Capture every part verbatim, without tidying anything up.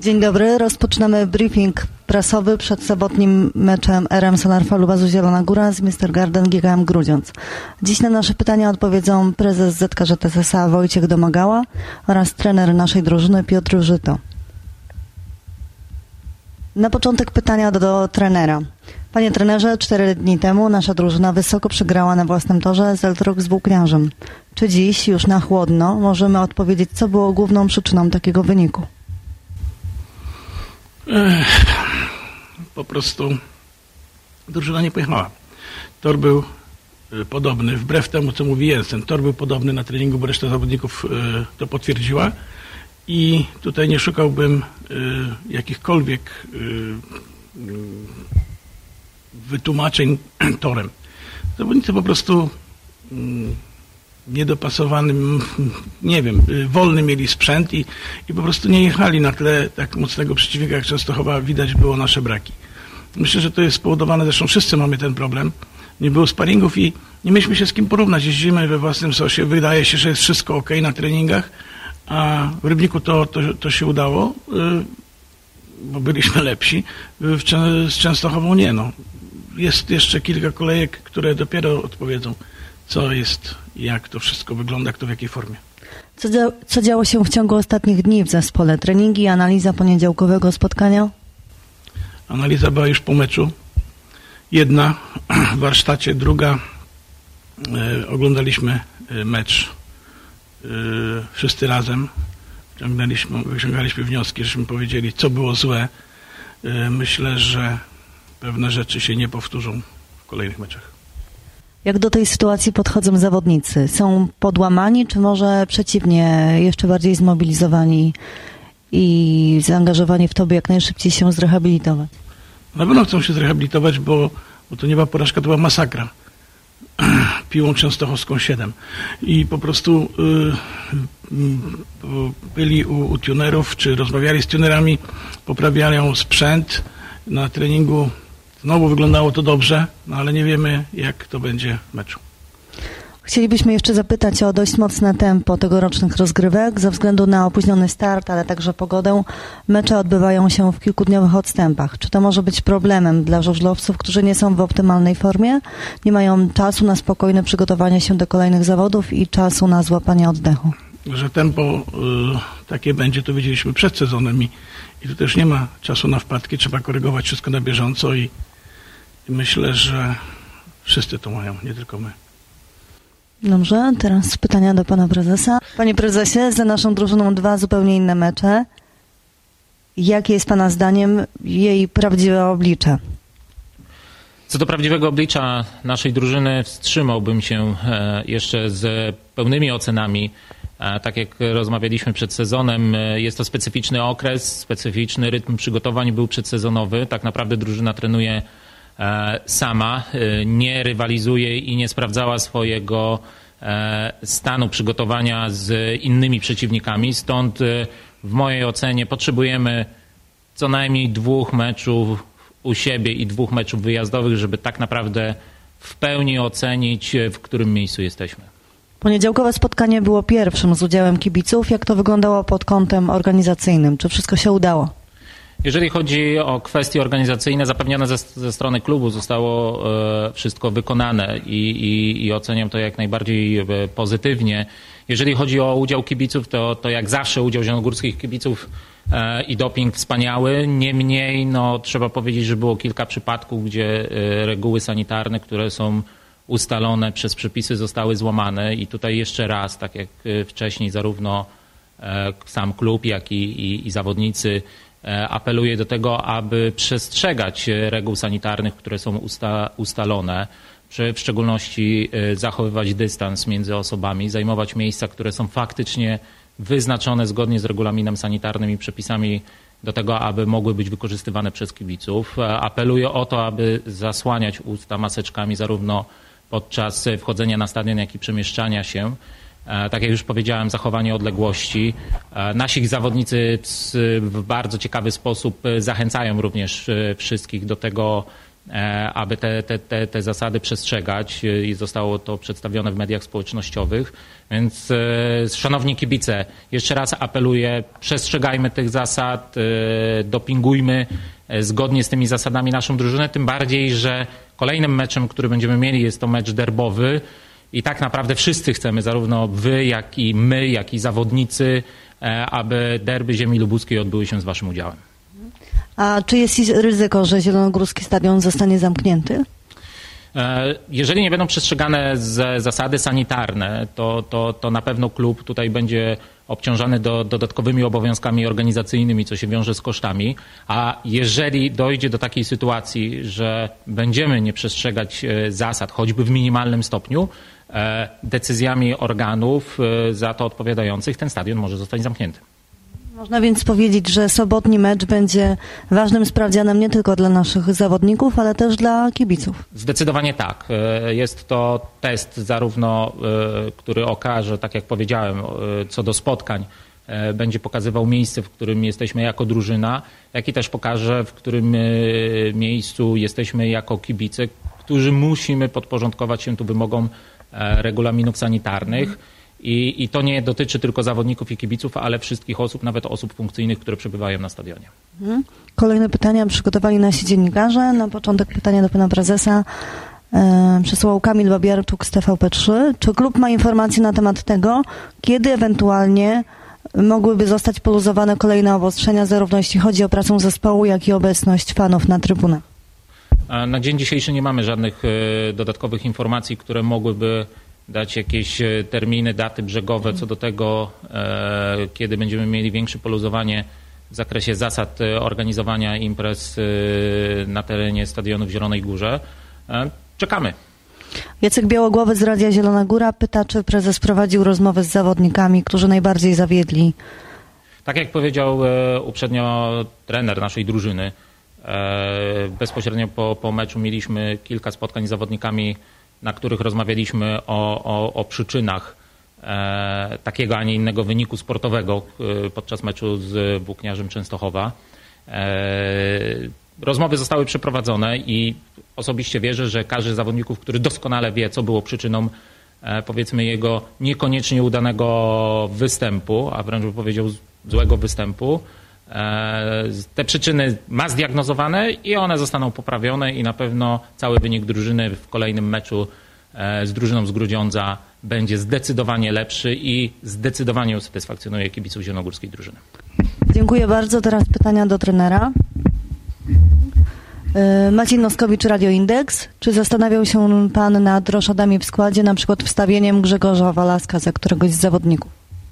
Dzień dobry, rozpoczynamy briefing prasowy przed sobotnim meczem R M Solar Falubazu Zielona Góra z Mister Garden G K M Grudziądz. Dziś na nasze pytania odpowiedzą prezes Z K Z S S A Wojciech Domagała oraz trener naszej drużyny Piotr Żyto. Na początek pytania do, do trenera. Panie trenerze, cztery dni temu nasza drużyna wysoko przegrała na własnym torze z Eltrok z Włókniarzem. Czy dziś, już na chłodno, możemy odpowiedzieć, co było główną przyczyną takiego wyniku? Ech, po prostu drużyna nie pojechała. Tor był y, podobny, wbrew temu, co mówi Jensen. Tor był podobny na treningu, bo reszta zawodników y, to potwierdziła. I tutaj nie szukałbym y, jakichkolwiek y, y, wytłumaczeń torem. Zawodnicy po prostu y, niedopasowanym, nie wiem, wolny mieli sprzęt i, i po prostu nie jechali na tle tak mocnego przeciwnika, jak Częstochowa widać było nasze braki. Myślę, że to jest spowodowane, zresztą wszyscy mamy ten problem. Nie było sparingów i nie mieliśmy się z kim porównać. Jeździmy we własnym sosie, wydaje się, że jest wszystko ok na treningach, a w Rybniku to, to, to się udało, bo byliśmy lepsi. W, z Częstochową nie. No. Jest jeszcze kilka kolejek, które dopiero odpowiedzą, co jest, jak to wszystko wygląda, kto w jakiej formie. Co, dzia- co działo się w ciągu ostatnich dni w zespole? Treningi, analiza poniedziałkowego spotkania? Analiza była już po meczu. Jedna w warsztacie, druga e, oglądaliśmy mecz e, wszyscy razem. Wyciągnęliśmy, wyciągaliśmy wnioski, żeśmy powiedzieli, co było złe. E, myślę, że pewne rzeczy się nie powtórzą w kolejnych meczach. Jak do tej sytuacji podchodzą zawodnicy? Są podłamani, czy może przeciwnie, jeszcze bardziej zmobilizowani i zaangażowani w to, by jak najszybciej się zrehabilitować? Na pewno chcą się zrehabilitować, bo, bo to nie była porażka, to była masakra. Piłą częstochowską siedem. I po prostu y, y, byli u, u tunerów, czy rozmawiali z tunerami, poprawiają sprzęt na treningu. Znowu wyglądało to dobrze, no ale nie wiemy, jak to będzie w meczu. Chcielibyśmy jeszcze zapytać o dość mocne tempo tegorocznych rozgrywek. Ze względu na opóźniony start, ale także pogodę, mecze odbywają się w kilkudniowych odstępach. Czy to może być problemem dla żużlowców, którzy nie są w optymalnej formie, nie mają czasu na spokojne przygotowanie się do kolejnych zawodów i czasu na złapanie oddechu? Że tempo y, takie będzie, to wiedzieliśmy przed sezonem i, i tu też nie ma czasu na wpadki, trzeba korygować wszystko na bieżąco i, i myślę, że wszyscy to mają, nie tylko my. Dobrze, teraz pytania do pana prezesa. Panie prezesie, za naszą drużyną dwa zupełnie inne mecze. Jakie jest pana zdaniem jej prawdziwe oblicze? Co do prawdziwego oblicza naszej drużyny, wstrzymałbym się jeszcze z pełnymi ocenami. Tak jak rozmawialiśmy przed sezonem, jest to specyficzny okres, specyficzny rytm przygotowań był przedsezonowy. Tak naprawdę drużyna trenuje sama, nie rywalizuje i nie sprawdzała swojego stanu przygotowania z innymi przeciwnikami. Stąd w mojej ocenie potrzebujemy co najmniej dwóch meczów u siebie i dwóch meczów wyjazdowych, żeby tak naprawdę w pełni ocenić, w którym miejscu jesteśmy. Poniedziałkowe spotkanie było pierwszym z udziałem kibiców. Jak to wyglądało pod kątem organizacyjnym? Czy wszystko się udało? Jeżeli chodzi o kwestie organizacyjne, zapewnione ze, ze strony klubu zostało e, wszystko wykonane i, i, i oceniam to jak najbardziej e, pozytywnie. Jeżeli chodzi o udział kibiców, to, to jak zawsze udział zielonogórskich kibiców e, i doping wspaniały. Niemniej no, trzeba powiedzieć, że było kilka przypadków, gdzie e, reguły sanitarne, które są ustalone przez przepisy, zostały złamane i tutaj jeszcze raz, tak jak wcześniej, zarówno e, sam klub, jak i, i, i zawodnicy apeluję do tego, aby przestrzegać reguł sanitarnych, które są usta, ustalone, w szczególności zachowywać dystans między osobami, zajmować miejsca, które są faktycznie wyznaczone zgodnie z regulaminem sanitarnym i przepisami do tego, aby mogły być wykorzystywane przez kibiców. Apeluję o to, aby zasłaniać usta maseczkami zarówno podczas wchodzenia na stadion, jak i przemieszczania się. Tak jak już powiedziałem, zachowanie odległości. Nasi zawodnicy w bardzo ciekawy sposób zachęcają również wszystkich do tego, aby te, te, te, te zasady przestrzegać i zostało to przedstawione w mediach społecznościowych. Więc szanowni kibice, jeszcze raz apeluję, przestrzegajmy tych zasad, dopingujmy zgodnie z tymi zasadami naszą drużynę, tym bardziej, że kolejnym meczem, który będziemy mieli, jest to mecz derbowy i tak naprawdę wszyscy chcemy, zarówno wy, jak i my, jak i zawodnicy, aby derby ziemi lubuskiej odbyły się z waszym udziałem. A czy jest ryzyko, że Zielonogórski Stadion zostanie zamknięty? Jeżeli nie będą przestrzegane zasady sanitarne, to, to, to na pewno klub tutaj będzie obciążany do, dodatkowymi obowiązkami organizacyjnymi, co się wiąże z kosztami. A jeżeli dojdzie do takiej sytuacji, że będziemy nie przestrzegać zasad, choćby w minimalnym stopniu, decyzjami organów za to odpowiadających, ten stadion może zostać zamknięty. Można więc powiedzieć, że sobotni mecz będzie ważnym sprawdzianem nie tylko dla naszych zawodników, ale też dla kibiców. Zdecydowanie tak. Jest to test zarówno, który okaże, tak jak powiedziałem, co do spotkań, będzie pokazywał miejsce, w którym jesteśmy jako drużyna, jak i też pokaże, w którym miejscu jesteśmy jako kibice, którzy musimy podporządkować się tu wymogom regulaminów sanitarnych. I, I to nie dotyczy tylko zawodników i kibiców, ale wszystkich osób, nawet osób funkcyjnych, które przebywają na stadionie. Kolejne pytania przygotowali nasi dziennikarze. Na początek pytania do pana prezesa e, przesłał Kamil Babiarczuk z T V P trzy. Czy klub ma informacje na temat tego, kiedy ewentualnie mogłyby zostać poluzowane kolejne obostrzenia, zarówno jeśli chodzi o pracę zespołu, jak i obecność fanów na trybunach? Na dzień dzisiejszy nie mamy żadnych dodatkowych informacji, które mogłyby dać jakieś terminy, daty brzegowe co do tego, kiedy będziemy mieli większe poluzowanie w zakresie zasad organizowania imprez na terenie stadionu w Zielonej Górze. Czekamy. Jacek Białogłowy z Radia Zielona Góra pyta, czy prezes prowadził rozmowy z zawodnikami, którzy najbardziej zawiedli. Tak jak powiedział uprzednio trener naszej drużyny, bezpośrednio po, po meczu mieliśmy kilka spotkań z zawodnikami, na których rozmawialiśmy o, o, o przyczynach e, takiego, a nie innego wyniku sportowego e, podczas meczu z Włókniarzem Częstochowa. E, rozmowy zostały przeprowadzone i osobiście wierzę, że każdy z zawodników, który doskonale wie, co było przyczyną e, powiedzmy jego niekoniecznie udanego występu, a wręcz bym powiedział złego występu, e, te przyczyny ma zdiagnozowane i one zostaną poprawione i na pewno cały wynik drużyny w kolejnym meczu e, z drużyną z Grudziądza będzie zdecydowanie lepszy i zdecydowanie usatysfakcjonuje kibiców zielonogórskiej drużyny. Dziękuję bardzo. Teraz pytania do trenera. Maciej Noskowicz, Radio Indeks. Czy zastanawiał się pan nad roszadami w składzie, na przykład wstawieniem Grzegorza Walaska za któregoś z zawodników?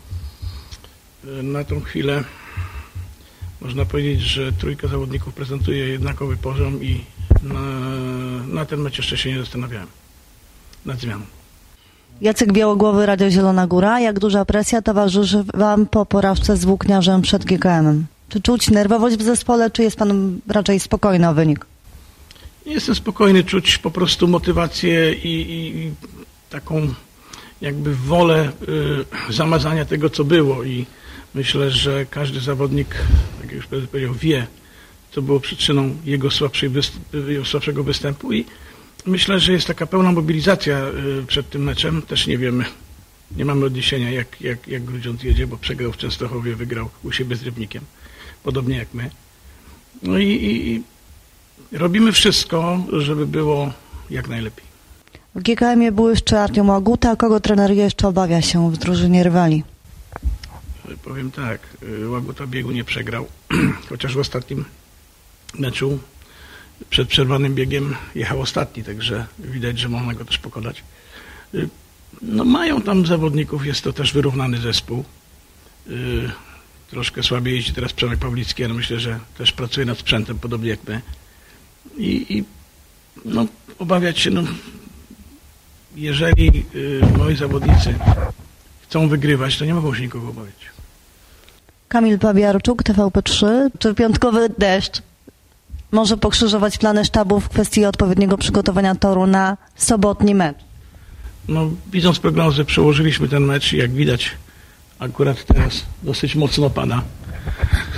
Na tą chwilę można powiedzieć, że trójka zawodników prezentuje jednakowy poziom i na, na ten mecz jeszcze się nie zastanawiałem nad zmianą. Jacek Białogłowy, Radio Zielona Góra. Jak duża presja towarzyszy wam po porażce z Włókniarzem przed G K M-em? Czy czuć nerwowość w zespole, czy jest pan raczej spokojny o wynik? Nie jestem spokojny, czuć po prostu motywację i, i, i taką jakby wolę y, zamazania tego, co było i myślę, że każdy zawodnik, jak już powiedział, wie, co było przyczyną jego, słabszej występ, jego słabszego występu i myślę, że jest taka pełna mobilizacja y, przed tym meczem. Też nie wiemy, nie mamy odniesienia, jak, jak, jak Grudziądz jedzie, bo przegrał w Częstochowie, wygrał u siebie z Rybnikiem. Podobnie jak my. No i, i, i robimy wszystko, żeby było jak najlepiej. W G K M-ie był jeszcze Artiom Łaguta, kogo trener jeszcze obawia się w drużynie rywali? Powiem tak, Łaguta biegu nie przegrał, chociaż w ostatnim meczu przed przerwanym biegiem jechał ostatni, także widać, że można go też pokonać. No mają tam zawodników, jest to też wyrównany zespół. Troszkę słabiej jeździ teraz Przemek Pawlicki, ale myślę, że też pracuje nad sprzętem, podobnie jak my. I, i no, obawiać się, no, jeżeli y, moi zawodnicy chcą wygrywać, to nie mogą się nikogo obawiać. Kamil Babiarczuk, T V P trzy. Czy piątkowy deszcz może pokrzyżować plany sztabu w kwestii odpowiedniego przygotowania toru na sobotni mecz? No, widząc prognozy, przełożyliśmy ten mecz i jak widać, akurat teraz dosyć mocno pada.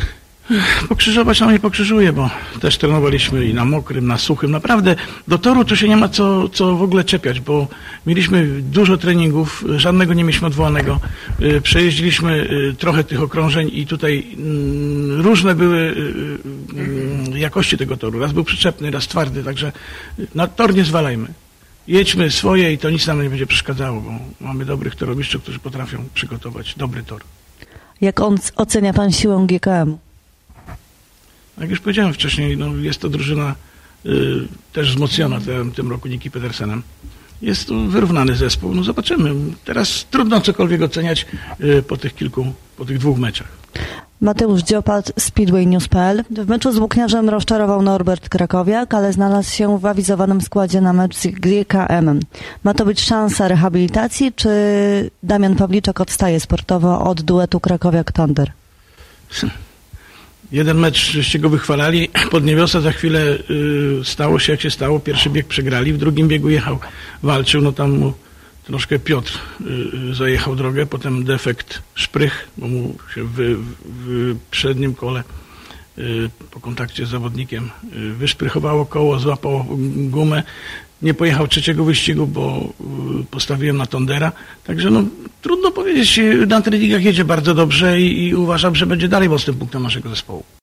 Pokrzyżować nam nie pokrzyżuje, bo też trenowaliśmy i na mokrym, na suchym. Naprawdę do toru to się nie ma co, co w ogóle czepiać, bo mieliśmy dużo treningów, żadnego nie mieliśmy odwołanego. Przejeździliśmy trochę tych okrążeń i tutaj różne były jakości tego toru. Raz był przyczepny, raz twardy, także na tor nie zwalajmy. Jedźmy swoje i to nic nam nie będzie przeszkadzało, bo mamy dobrych toromistrzów, którzy potrafią przygotować dobry tor. Jak on, ocenia pan siłę G K M? Jak już powiedziałem wcześniej, no jest to drużyna y, też wzmocniona tym, tym roku Niki Pedersenem. Jest to wyrównany zespół. No zobaczymy. Teraz trudno cokolwiek oceniać y, po tych kilku, po tych dwóch meczach. Mateusz Dziopat, Speedway News kropka p l. W meczu z Włókniarzem rozczarował Norbert Krakowiak, ale znalazł się w awizowanym składzie na mecz z G K M. Ma to być szansa rehabilitacji, czy Damian Pawliczak odstaje sportowo od duetu Krakowiak-Tonder? Jeden mecz żeście go wychwalali, Podniewiosa za chwilę y, stało się jak się stało, pierwszy bieg przegrali, w drugim biegu jechał, walczył, no tam mu troszkę Piotr y, zajechał drogę, potem defekt szprych, bo mu się w, w przednim kole y, po kontakcie z zawodnikiem y, wyszprychowało koło, złapało gumę. Nie pojechał trzeciego wyścigu, bo y, postawiłem na Tondera. Także no trudno powiedzieć, na treningach jedzie bardzo dobrze i, i uważam, że będzie dalej mocnym punktem naszego zespołu.